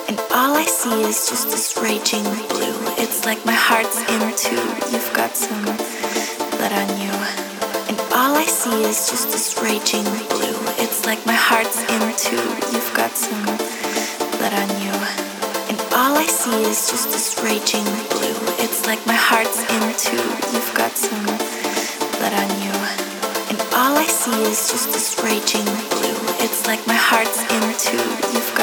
And all I see is just this raging blue. It's like my heart's into, you've got some blood on you. And all I see is just this raging blue. It's like my heart's into, you've got some blood on you. And all I see is just this raging blue. It's like my heart's into, you've got some blood on you. And all I see is just this raging blue. It's like my heart's into, you've